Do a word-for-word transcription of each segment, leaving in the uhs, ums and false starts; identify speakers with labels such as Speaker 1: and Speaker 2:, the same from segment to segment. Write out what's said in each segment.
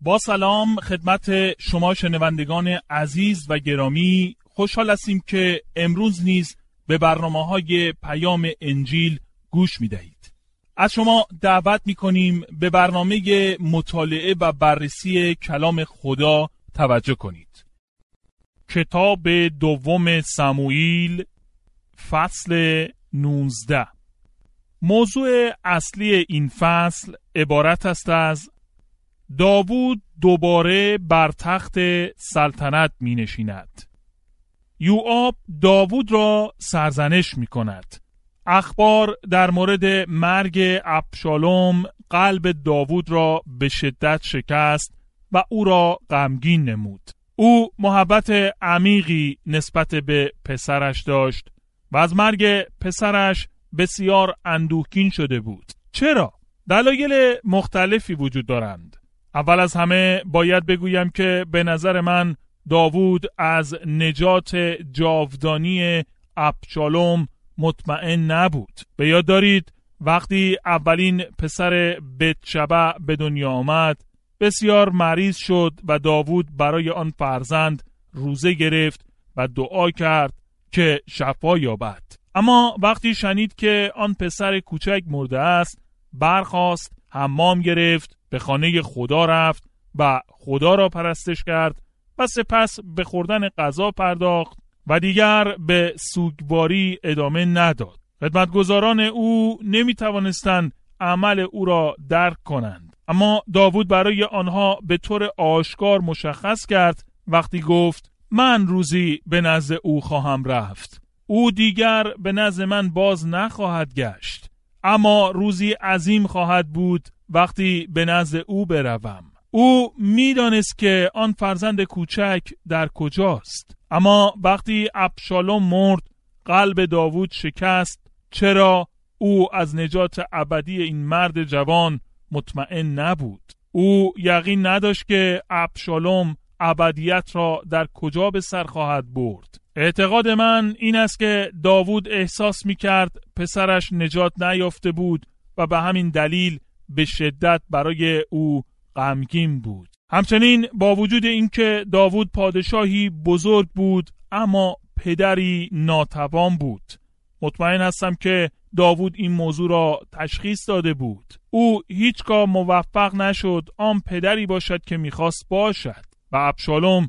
Speaker 1: با سلام خدمت شما شنوندگان عزیز و گرامی، خوشحال هستیم که امروز نیز به برنامه‌های پیام انجیل گوش می‌دهید. از شما دعوت می‌کنیم به برنامه مطالعه و بررسی کلام خدا توجه کنید. کتاب دوم سموئیل فصل نوزده. موضوع اصلی این فصل عبارت است از داوود دوباره بر تخت سلطنت می نشیند. یوآب داوود را سرزنش می کند. اخبار در مورد مرگ ابشالوم قلب داوود را به شدت شکست و او را غمگین نمود. او محبت عمیقی نسبت به پسرش داشت و از مرگ پسرش بسیار اندوهگین شده بود. چرا؟ دلایل مختلفی وجود دارند. اول از همه باید بگویم که به نظر من داوود از نجات جاودانی ابشالوم مطمئن نبود. به یاد دارید وقتی اولین پسر بتشبع به دنیا آمد بسیار مریض شد و داوود برای آن فرزند روزه گرفت و دعا کرد که شفا یابد. اما وقتی شنید که آن پسر کوچک مرده است برخاست، حمام گرفت، به خانه خدا رفت و خدا را پرستش کرد و سپس به خوردن غذا پرداخت و دیگر به سوگواری ادامه نداد. خدمتگزاران او نمی توانستند عمل او را درک کنند، اما داوود برای آنها به طور آشکار مشخص کرد وقتی گفت من روزی به نزد او خواهم رفت، او دیگر به نزد من باز نخواهد گشت، اما روزی عظیم خواهد بود وقتی به نزد او بروم. او میدانست که آن فرزند کوچک در کجاست، اما وقتی ابشالوم مرد قلب داوود شکست. چرا؟ او از نجات ابدی این مرد جوان مطمئن نبود. او یقین نداشت که ابشالوم ابدیت را در کجا به سر خواهد برد. اعتقاد من این است که داوود احساس می‌کرد پسرش نجات نیافته بود و به همین دلیل به شدت برای او غمگین بود. همچنین با وجود اینکه داوود پادشاهی بزرگ بود اما پدری ناتوان بود. مطمئن هستم که داوود این موضوع را تشخیص داده بود. او هیچگاه موفق نشد آن پدری باشد که می‌خواست باشد و ابشالوم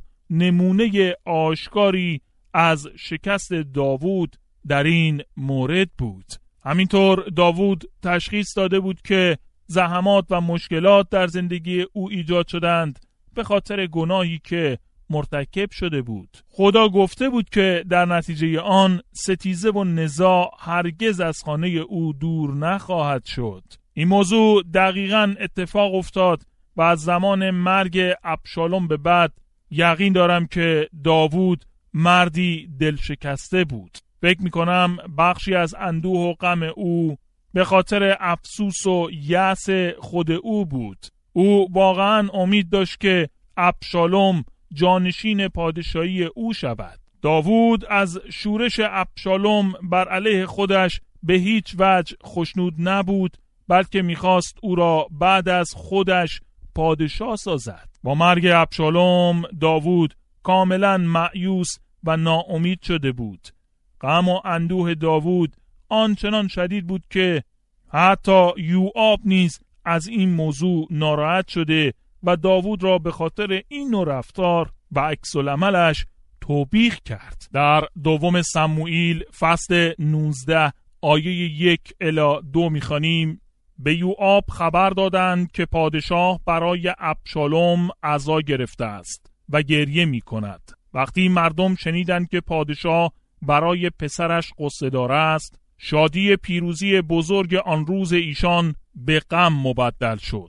Speaker 1: نمونه آشکاری از شکست داوود در این مورد بود. همینطور داوود تشخیص داده بود که زحمات و مشکلات در زندگی او ایجاد شدند به خاطر گناهی که مرتکب شده بود. خدا گفته بود که در نتیجه آن ستیزه و نزاع هرگز از خانه او دور نخواهد شد. این موضوع دقیقاً اتفاق افتاد و از زمان مرگ ابشالوم به بعد یقین دارم که داوود مردی دلشکسته بود. فکر میکنم بخشی از اندوه و غم او به خاطر افسوس و یأس خود او بود. او واقعا امید داشت که ابشالوم جانشین پادشاهی او شود. داوود از شورش ابشالوم بر علیه خودش به هیچ وجه خوشنود نبود، بلکه میخواست او را بعد از خودش پادشاه سازد. با مرگ ابشالوم داوود کاملا مایوس و ناامید شده بود. غم و اندوه داوود آنچنان شدید بود که حتی یوآب نیز از این موضوع ناراحت شده و داوود را به خاطر این نوع رفتار و عکس العملش توبیخ کرد. در دوم سموئیل فصل نوزده آیه یک الی دو می‌خوانیم: به یوآب خبر دادند که پادشاه برای ابشالوم عزا گرفته است و گریه می کند. وقتی مردم شنیدند که پادشاه برای پسرش غصه دار است، شادی پیروزی بزرگ آن روز ایشان به غم مبدل شد.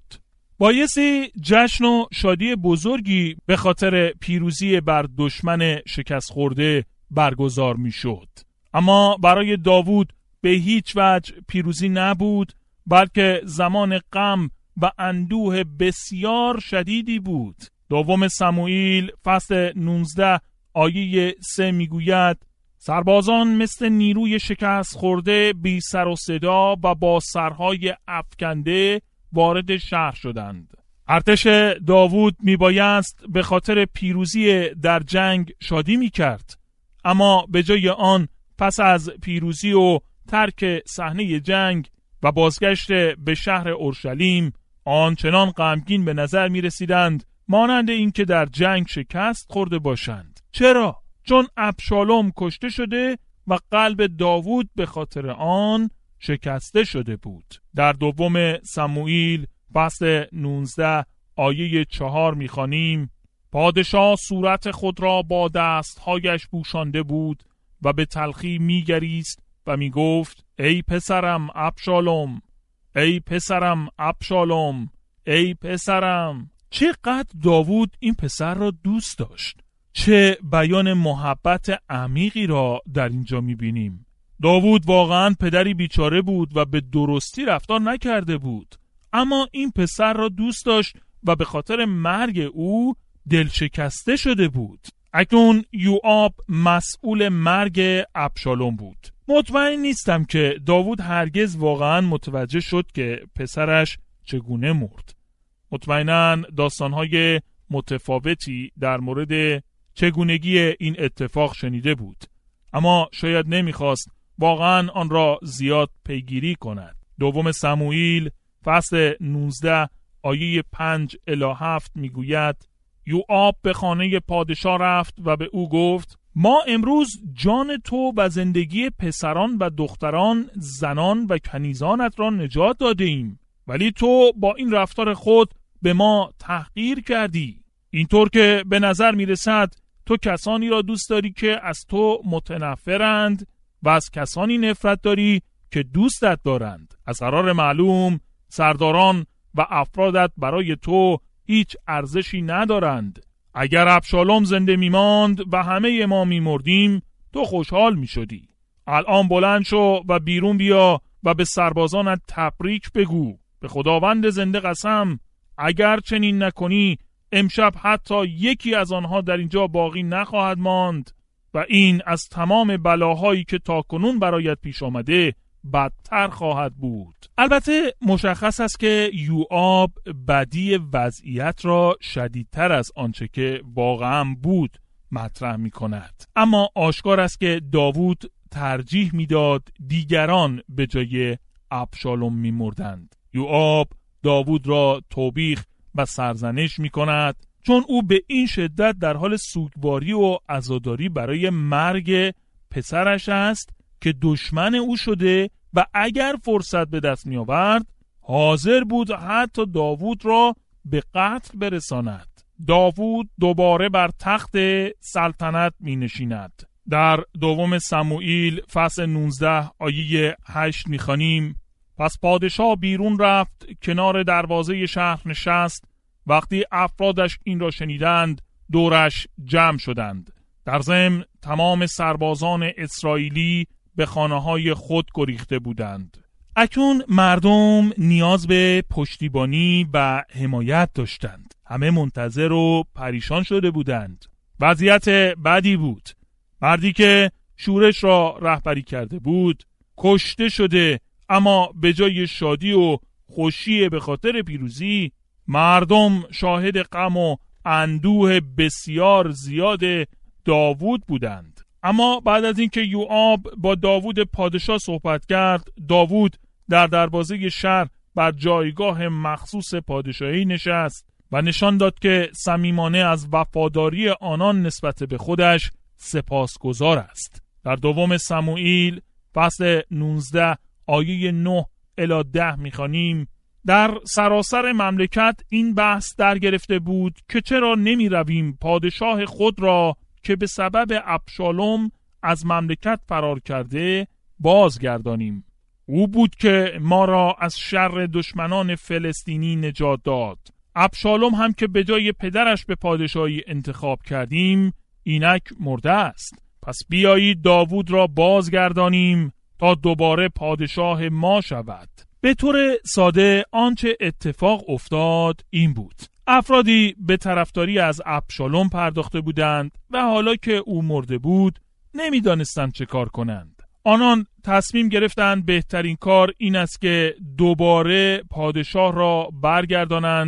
Speaker 1: بایستی جشن و شادی بزرگی به خاطر پیروزی بر دشمن شکست خورده برگزار می شد. اما برای داوود به هیچ وجه پیروزی نبود، بلکه زمان غم و اندوه بسیار شدیدی بود. دوم سموئیل فصل نوزده آیه سه میگوید: سربازان مثل نیروی شکست خورده بی سر و صدا و با سرهای افکنده وارد شهر شدند. ارتش داوود میبایست به خاطر پیروزی در جنگ شادی میکرد، اما به جای آن پس از پیروزی و ترک صحنه جنگ و بازگشت به شهر اورشلیم آنچنان غمگین به نظر می رسیدند مانند اینکه در جنگ شکست خورده باشند. چرا؟ چون ابشالوم کشته شده و قلب داوود به خاطر آن شکسته شده بود. در دوم سموئیل فصل نوزده آیه چهار می خوانیم: پادشاه صورت خود را با دستهایش پوشانده بود و به تلخی می گریست و می گفت ای پسرم ابشالوم، ای پسرم ابشالوم، ای پسرم. چقدر داوود این پسر را دوست داشت. چه بیان محبت عمیقی را در اینجا می بینیم. داوود واقعا پدری بیچاره بود و به درستی رفتار نکرده بود، اما این پسر را دوست داشت و به خاطر مرگ او دل شکسته شده بود. اکنون یوآب مسئول مرگ ابشالوم بود. مطمئن نیستم که داوود هرگز واقعا متوجه شد که پسرش چگونه مرد. مطمئناً داستانهای متفاوتی در مورد چگونگی این اتفاق شنیده بود، اما شاید نمیخواست واقعا آن را زیاد پیگیری کند. دوم سموئیل فصل نوزده آیه پنج الی هفت میگوید: یوآب به خانه پادشاه رفت و به او گفت: ما امروز جان تو و زندگی پسران و دختران، زنان و کنیزانت را نجات داده ایم، ولی تو با این رفتار خود به ما تحقیر کردی. اینطور که به نظر می رسد تو کسانی را دوست داری که از تو متنفرند و از کسانی نفرت داری که دوستت دارند. از قرار معلوم سرداران و افرادت برای تو هیچ ارزشی ندارند. اگر ابشالوم زنده می ماند و همه ما می مردیم تو خوشحال می شدی. الان بلند شو و بیرون بیا و به سربازانت تبریک بگو. به خداوند زنده قسم اگر چنین نکنی امشب حتی یکی از آنها در اینجا باقی نخواهد ماند و این از تمام بلاهایی که تاکنون برایت پیش آمده بدتر خواهد بود. البته مشخص است که یوآب بدی وضعیت را شدیدتر از آنچه که واقعا بود مطرح می کند، اما آشکار است که داوود ترجیح میداد دیگران به جای ابشالوم می مردند. یوآب داوود را توبیخ و سرزنش می کند چون او به این شدت در حال سوگواری و عزاداری برای مرگ پسرش است که دشمن او شده و اگر فرصت به دست می آورد حاضر بود حتی داوود را به قتل برساند. داوود دوباره بر تخت سلطنت می نشیند. در دوم سموئیل فصل نوزده آیه هشت می خوانیم: پس پادشاه بیرون رفت، کنار دروازه شهر نشست. وقتی افرادش این را شنیدند دورش جمع شدند. در ضمن تمام سربازان اسرائیلی به خانه‌های خود گریخته بودند. اکنون مردم نیاز به پشتیبانی و حمایت داشتند. همه منتظر و پریشان شده بودند. وضعیت بدی بود. مردی که شورش را رهبری کرده بود کشته شده، اما به جای شادی و خوشی به خاطر پیروزی مردم شاهد غم و اندوه بسیار زیاد داوود بودند. اما بعد از اینکه یوآب با داوود پادشاه صحبت کرد، داوود در دروازه شهر بر جایگاه مخصوص پادشاهی نشست و نشان داد که صمیمانه از وفاداری آنان نسبت به خودش سپاسگزار است. در دوم سموئیل فصل نوزده آیه نه الی ده می‌خوانیم: در سراسر مملکت این بحث در گرفته بود که چرا نمی رویم پادشاه خود را که به سبب ابشالوم از مملکت فرار کرده بازگردانیم. او بود که ما را از شر دشمنان فلسطینی نجات داد. ابشالوم هم که به جای پدرش به پادشاهی انتخاب کردیم اینک مرده است. پس بیایید داوود را بازگردانیم تا دوباره پادشاه ما شود. به طور ساده آنچه اتفاق افتاد این بود: افرادی به طرفداری از ابشالوم پرداخته بودند و حالا که او مرده بود نمیدانستند چه کار کنند. آنان تصمیم گرفتند بهترین کار این است که دوباره پادشاه را برگردانند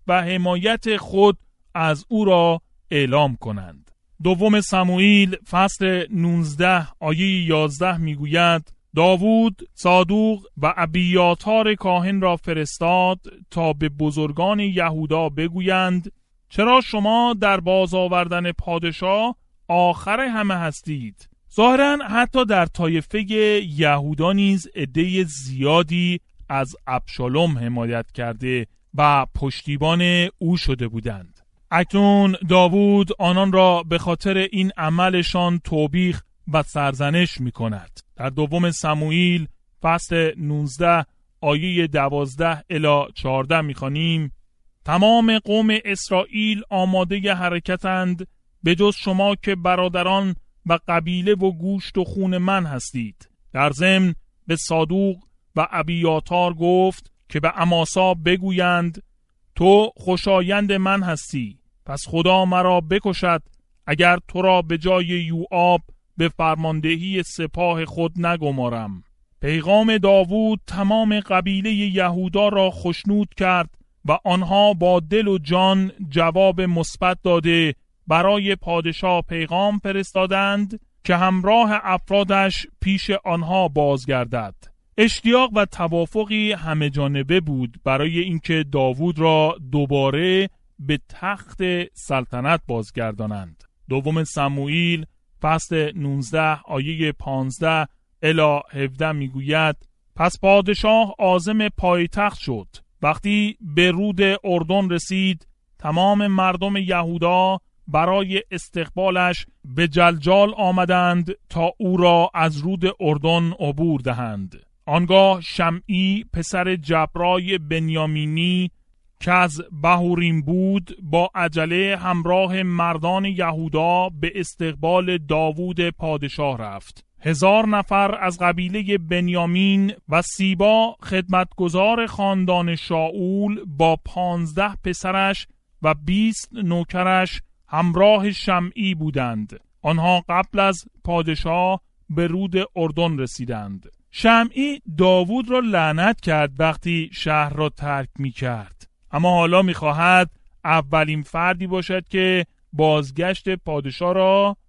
Speaker 1: و حمایت خود از او را اعلام کنند. دوم سموئیل فصل نوزده آیه یازده میگوید داوود صادوق و ابیاتار کاهن را فرستاد تا به بزرگان یهودا بگویند چرا شما در باز آوردن پادشاه آخر همه هستید؟ ظاهراً حتی در طایفه یهودا نیز عده زیادی از ابشالوم حمایت کرده و پشتیبان او شده بودند. اکنون داوود آنان را به خاطر این عملشان توبیخ و سرزنش می کند. در دوم سموئیل فصل نوزده آیه دوازده الی چهارده می خوانیم تمام قوم اسرائیل آماده حرکتند به جز شما که برادران و قبیله و گوشت و خون من هستید. در ضمن به صادوق و ابیاتار گفت که به اماسا بگویند تو خوشایند من هستی، پس خدا مرا بکشد اگر تو را به جای یوآب به فرماندهی سپاه خود نگمارم. پیغام داوود تمام قبیله یهودا را خوشنود کرد و آنها با دل و جان جواب مثبت داده برای پادشاه پیغام فرستادند که همراه افرادش پیش آنها بازگردد. اشتیاق و توافقی همه جانبه بود برای اینکه داوود را دوباره به تخت سلطنت بازگردانند. دوم سموئیل فصل نوزده آیه پانزده الی هفده میگوید پس پادشاه عازم پایتخت شد. وقتی به رود اردن رسید تمام مردم یهودا برای استقبالش به جلجال آمدند تا او را از رود اردن عبور دهند. آنگاه شمعی پسر جبرای بنیامینی که از بهوریم بود با عجله همراه مردان یهودا به استقبال داوود پادشاه رفت. هزار نفر از قبیله بنیامین و سیبا خدمتگزار خاندان شاول با پانزده پسرش و بیست نوکرش همراه شمعی بودند. آنها قبل از پادشاه به رود اردن رسیدند. شمعی داوود را لعنت کرد وقتی شهر را ترک می کرد، اما حالا می خواهد اولین فردی باشد که بازگشت پادشاه را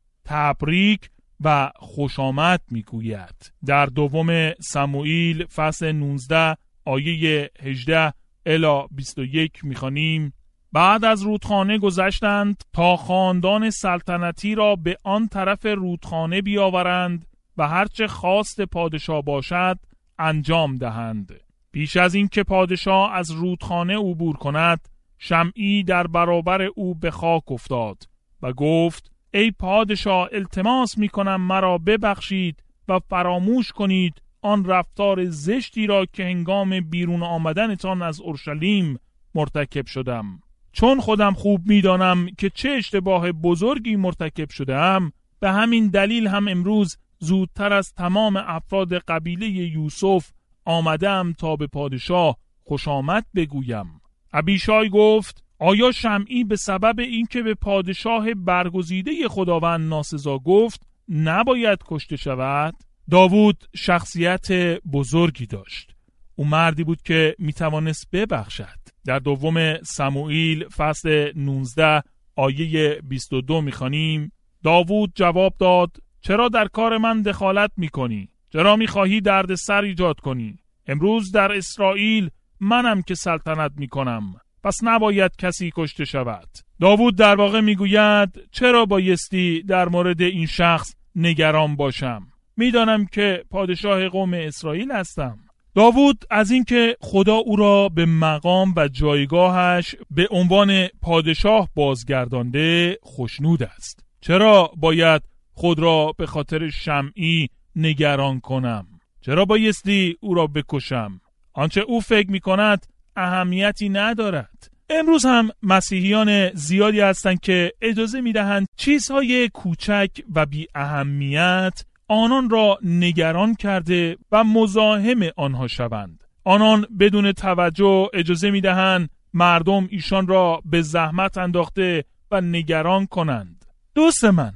Speaker 1: تبریک و خوش آمد می گوید. در دوم سموئیل فصل نوزده آیه هجده الی بیست و یک می خوانیم بعد از رودخانه گذشتند تا خاندان سلطنتی را به آن طرف رودخانه بیاورند و هرچه خواست پادشاه باشد انجام دهند. پیش از این که پادشاه از رودخانه عبور کند شمعی در برابر او به خاک افتاد و گفت ای پادشاه التماس می کنم مرا ببخشید و فراموش کنید آن رفتار زشتی را که هنگام بیرون آمدنتان از اورشلیم مرتکب شدم. چون خودم خوب می دانم که چه اشتباه بزرگی مرتکب شدم، به همین دلیل هم امروز زودتر از تمام افراد قبیله یوسف آمدم تا به پادشاه خوش آمد بگویم. ابیشای گفت آیا شمعی به سبب اینکه به پادشاه برگزیده خداوند ناسزا گفت نباید کشته شود؟ داوود شخصیت بزرگی داشت. او مردی بود که میتوانست ببخشد. در دوم سموئیل فصل نوزده آیه بیست و دو میخوانیم داوود جواب داد چرا در کار من دخالت میکنی؟ چرا میخواهی درد سر ایجاد کنی؟ امروز در اسرائیل منم که سلطنت میکنم، پس نباید کسی کشته شود. داوود در واقع میگوید چرا بایستی در مورد این شخص نگران باشم؟ میدانم که پادشاه قوم اسرائیل هستم. داوود از اینکه خدا او را به مقام و جایگاهش به عنوان پادشاه بازگردانده خوشنود است. چرا باید خود را به خاطر شمعی نگران کنم؟ چرا بایستی او را بکشم؟ آنچه او فکر می کند اهمیتی ندارد. امروز هم مسیحیان زیادی هستند که اجازه می دهند چیزهای کوچک و بی اهمیت آنان را نگران کرده و مزاحم آنها شوند. آنان بدون توجه اجازه می دهند مردم ایشان را به زحمت انداخته و نگران کنند. دوست من،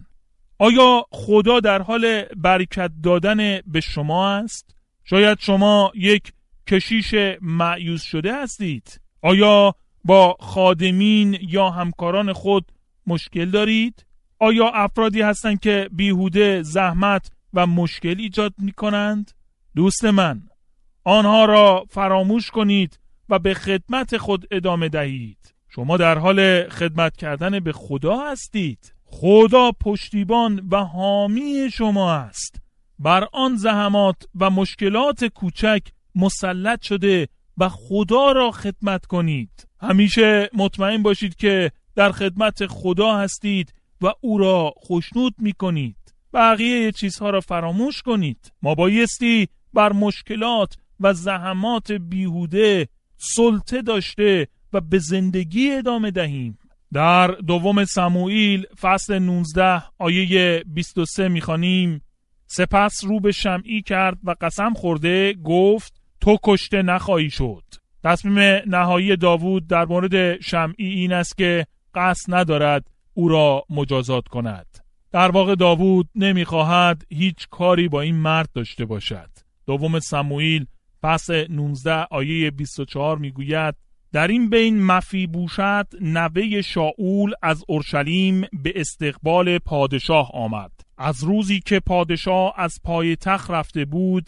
Speaker 1: آیا خدا در حال برکت دادن به شما است؟ شاید شما یک کشیش مایوس شده هستید. آیا با خادمین یا همکاران خود مشکل دارید؟ آیا افرادی هستند که بیهوده زحمت و مشکل ایجاد می کنند؟ دوست من، آنها را فراموش کنید و به خدمت خود ادامه دهید. شما در حال خدمت کردن به خدا هستید. خدا پشتیبان و حامی شما است. بر آن زحمات و مشکلات کوچک مسلط شده و خدا را خدمت کنید. همیشه مطمئن باشید که در خدمت خدا هستید و او را خوشنود می کنید. بقیه چیزها را فراموش کنید. ما بایستی بر مشکلات و زحمات بیهوده سلطه داشته و به زندگی ادامه دهیم. در دوم سموئیل فصل نوزده آیه بیست و سه می‌خوانیم: سپس رو به شمعی کرد و قسم خورده گفت تو کشته نخواهی شد. تصمیم نهایی داوود در مورد شمعی این است که قصد ندارد او را مجازات کند. در واقع داوود نمیخواهد هیچ کاری با این مرد داشته باشد. دوم سموئیل فصل نوزده آیه بیست و چهار میگوید: در این بین مفیبوشت نوه شاول از اورشلیم به استقبال پادشاه آمد. از روزی که پادشاه از پای تخت رفته بود،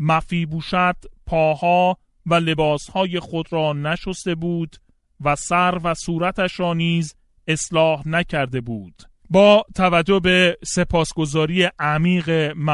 Speaker 1: مفیبوشت پاها و لباسهای خود را نشسته بود و سر و صورتش را نیز اصلاح نکرده بود. با توجه به سپاسگزاری عمیق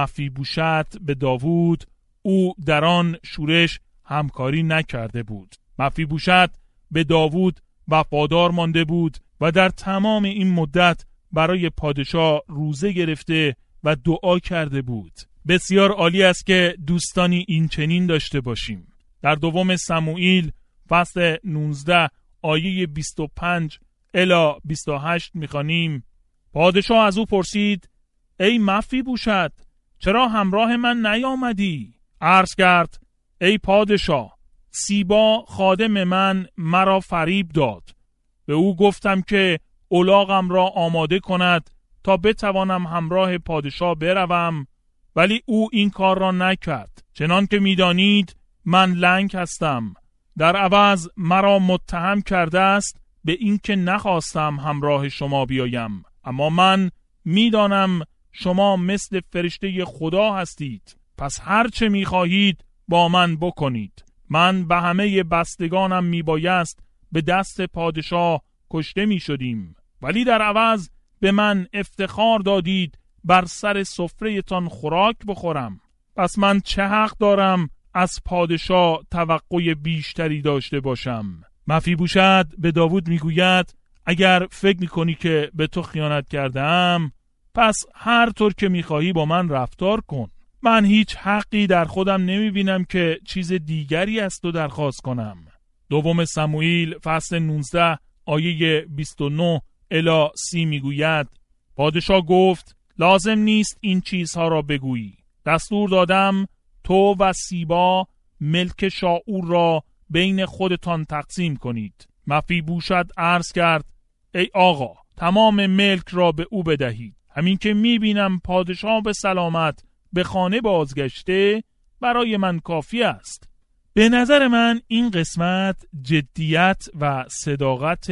Speaker 1: مفیبوشت به داوود، او در آن شورش همکاری نکرده بود. مفیبوشت به داوود وفادار مانده بود و در تمام این مدت برای پادشاه روزه گرفته و دعا کرده بود. بسیار عالی است که دوستانی این چنین داشته باشیم. در دوم سموئیل فصل نوزده آیه بیست و پنج الی بیست و هشت می‌خوانیم: پادشاه از او پرسید: ای مفیبوشت، چرا همراه من نیامدی؟ عرض کرد: ای پادشاه، سیبا خادم من مرا فریب داد. به او گفتم که الاغم را آماده کند تا بتوانم همراه پادشاه بروم، ولی او این کار را نکرد. چنان که میدانید من لنگ هستم. در عوض مرا متهم کرده است به این که نخواستم همراه شما بیایم. اما من میدانم شما مثل فرشته خدا هستید، پس هر چه میخواهید با من بکنید. من به همه بستگانم میبایست به دست پادشاه کشته میشدیم، ولی در عوض به من افتخار دادید بر سر سفره‌تان خوراک بخورم. پس من چه حق دارم از پادشاه توقع بیشتری داشته باشم؟ مفیبوشت به داوود میگوید: اگر فکر میکنی که به تو خیانت کردم، پس هر طور که میخواهی با من رفتار کن. من هیچ حقی در خودم نمیبینم که چیز دیگری از تو درخواست کنم. دوم سموئیل فصل نوزده آیه بیست و نه الی سی میگوید: پادشاه گفت لازم نیست این چیزها را بگویی. دستور دادم تو و سیبا ملک شاول را بین خودتان تقسیم کنید. مفیبوشت عرض کرد: ای آقا، تمام ملک را به او بدهید. همین که میبینم پادشاه به سلامت به خانه بازگشته برای من کافی است. به نظر من این قسمت جدیت و صداقت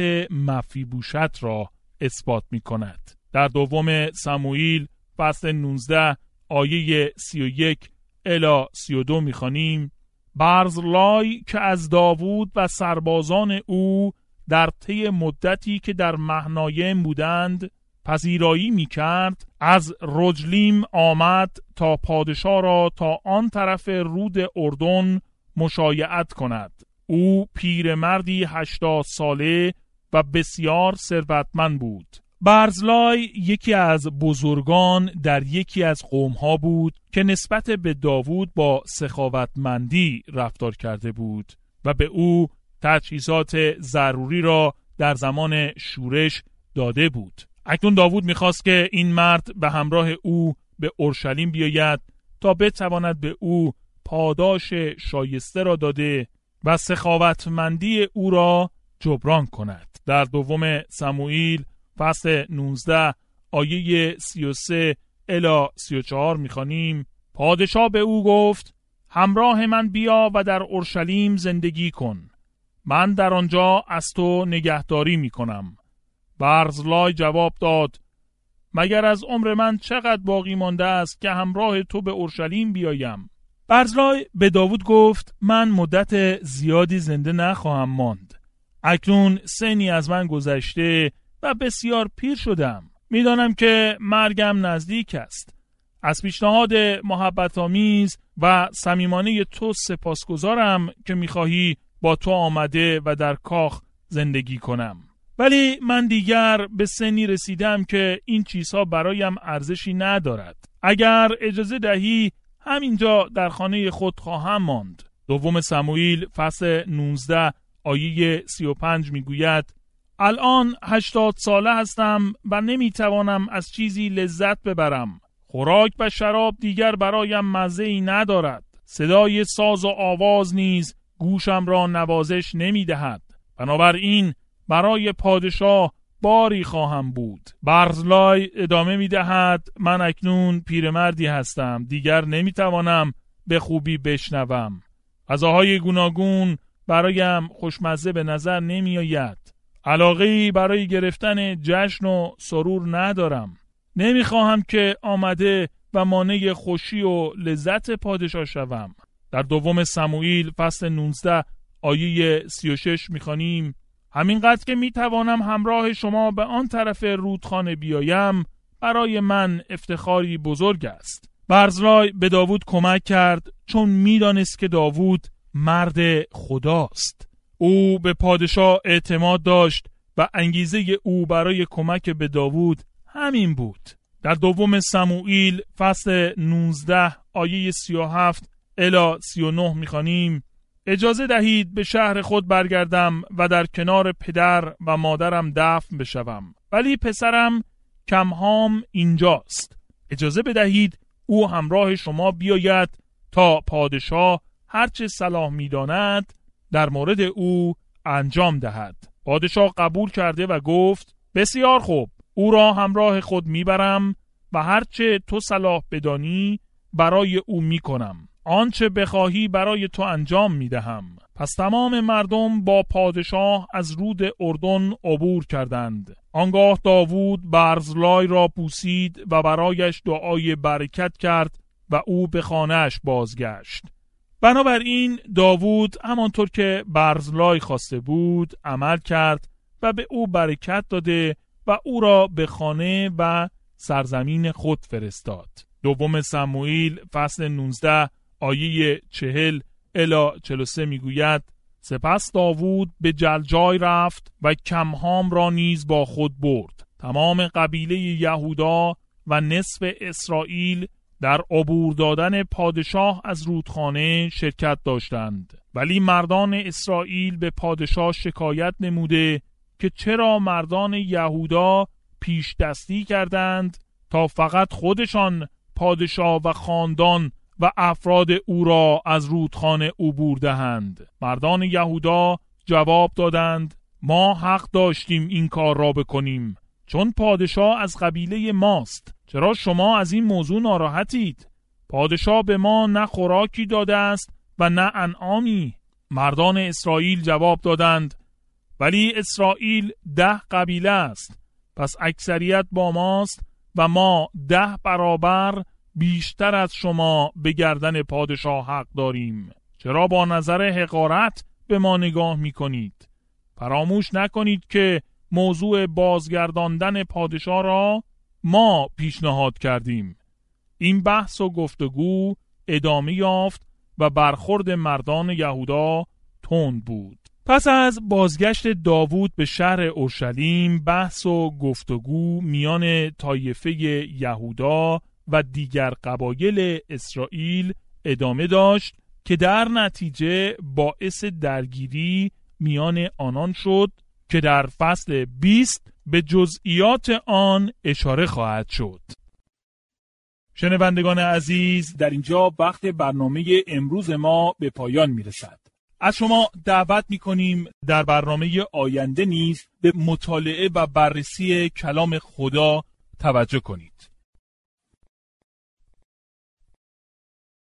Speaker 1: مفیبوشت را اثبات می کند. در دوم سموئیل فصل نوزده آیه سی و یک الی سی و دو می خوانیم: برزلای که از داوود و سربازان او در طی مدتی که در مهنایم بودند پذیرایی می کرد، از رجلیم آمد تا پادشاه را تا آن طرف رود اردن مشایعت کند. او پیرمردی هشتاد ساله و بسیار ثروتمند بود. برزلای یکی از بزرگان در یکی از قومها بود که نسبت به داوود با سخاوتمندی رفتار کرده بود و به او تجهیزات ضروری را در زمان شورش داده بود. اکنون داوود می‌خواست که این مرد به همراه او به اورشلیم بیاید تا بتواند به او پاداش شایسته را داده و سخاوتمندی او را جبران کند. در دوم سموئیل فصل نوزده آیه سی و سه الی سی و چهار می‌خوانیم: پادشاه به او گفت همراه من بیا و در اورشلیم زندگی کن. من در آنجا از تو نگهداری می کنم. برزلای جواب داد: مگر از عمر من چقدر باقی مانده است که همراه تو به اورشلیم بیایم؟ برزلای به داوود گفت: من مدت زیادی زنده نخواهم ماند. اکنون سنی از من گذشته و بسیار پیر شدم. میدانم که مرگم نزدیک است. از پیشنهاد محبت آمیز و صمیمانه تو سپاسگزارم که میخواهی با تو آمده و در کاخ زندگی کنم. ولی من دیگر به سنی رسیدم که این چیزها برایم ارزشی ندارد. اگر اجازه دهی همینجا در خانه خود خواهم ماند. دوم سموئیل فصل نوزده آیه سی و پنج میگوید: الان هشتاد ساله هستم و نمیتوانم از چیزی لذت ببرم. خوراک و شراب دیگر برایم مزه‌ای ندارد. صدای ساز و آواز نیز گوشم را نوازش نمیدهد. بنابراین برای پادشاه باری خواهم بود. برزلای ادامه میدهد: من اکنون پیرمردی هستم. دیگر نمیتوانم به خوبی بشنوم. غذاهای گوناگون برایم خوشمزه به نظر نمی آید. علاقه‌ای برای گرفتن جشن و سرور ندارم. نمیخواهم که آمده و مانع خوشی و لذت پادشاه شوم. در دوم سموئیل فصل نوزده آیه سی و شش میخوانیم: همینقدر که میتوانم همراه شما به آن طرف رودخانه بیایم برای من افتخاری بزرگ است. برزلای به داوود کمک کرد چون میدانست که داوود مرد خداست. او به پادشاه اعتماد داشت و انگیزه او برای کمک به داوود همین بود. در دوم سموئیل فصل نوزده آیه سی و هفت الی سی و نه میخوانیم: اجازه دهید به شهر خود برگردم و در کنار پدر و مادرم دفن بشوم. ولی پسرم کمهام اینجاست. اجازه بدهید او همراه شما بیاید تا پادشاه هرچه صلاح می‌داند در مورد او انجام دهد. پادشاه قبول کرده و گفت: بسیار خوب، او را همراه خود میبرم و هرچه تو صلاح بدانی برای او میکنم. آنچه بخواهی برای تو انجام میدهم. پس تمام مردم با پادشاه از رود اردن عبور کردند. آنگاه داوود برزلای را بوسید و برایش دعای برکت کرد و او به خانه‌اش بازگشت. بنابراین داوود همانطور که برزلای خواسته بود عمل کرد و به او برکت داده و او را به خانه و سرزمین خود فرستاد. دوم سموئیل فصل نوزده آیه چهل الی چهل و سه میگوید: سپس داوود به جلجای رفت و کمهام را نیز با خود برد. تمام قبیله یهودا و نصف اسرائیل در عبور دادن پادشاه از رودخانه شرکت داشتند. ولی مردان اسرائیل به پادشاه شکایت نموده که چرا مردان یهودا پیش دستی کردند تا فقط خودشان پادشاه و خاندان و افراد او را از رودخانه عبور دهند. مردان یهودا جواب دادند: ما حق داشتیم این کار را بکنیم، چون پادشاه از قبیله ماست. چرا شما از این موضوع ناراحتید؟ پادشاه به ما نه خوراکی داده است و نه انعامی. مردان اسرائیل جواب دادند: ولی اسرائیل ده قبیله است، پس اکثریت با ماست و ما ده برابر بیشتر از شما به گردن پادشاه حق داریم. چرا با نظر حقارت به ما نگاه می کنید؟ فراموش نکنید که موضوع بازگرداندن پادشاه را ما پیشنهاد کردیم. این بحث و گفتگو ادامه یافت و برخورد مردان یهودا تند بود. پس از بازگشت داوود به شهر اورشلیم، بحث و گفتگو میان طایفه یهودا و دیگر قبایل اسرائیل ادامه داشت که در نتیجه باعث درگیری میان آنان شد که در فصل بیست به جزئیات آن اشاره خواهد شد. شنوندگان عزیز، در اینجا وقت برنامه امروز ما به پایان میرسد. از شما دعوت میکنیم در برنامه آینده نیز به مطالعه و بررسی کلام خدا توجه کنید.